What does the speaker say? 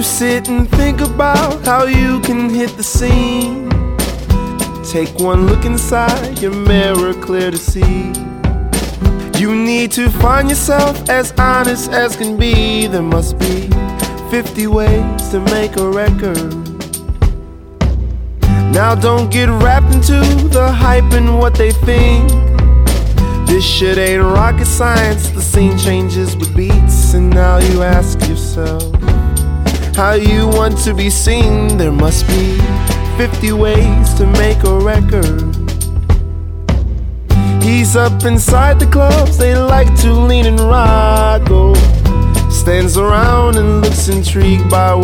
sit and think about how you can hit the scene. Take one look inside your mirror, clear to see. You need to find yourself as honest as can be. There must be 50 ways to make a record. Now don't get wrapped into the hype and what they think. This shit ain't rocket science. The scene changes with beats. And now you ask yourself how you want to be seen. There must be 50 ways to make a record. He's up inside the clubs, they like to lean and rock. Oh, stands around and looks intrigued by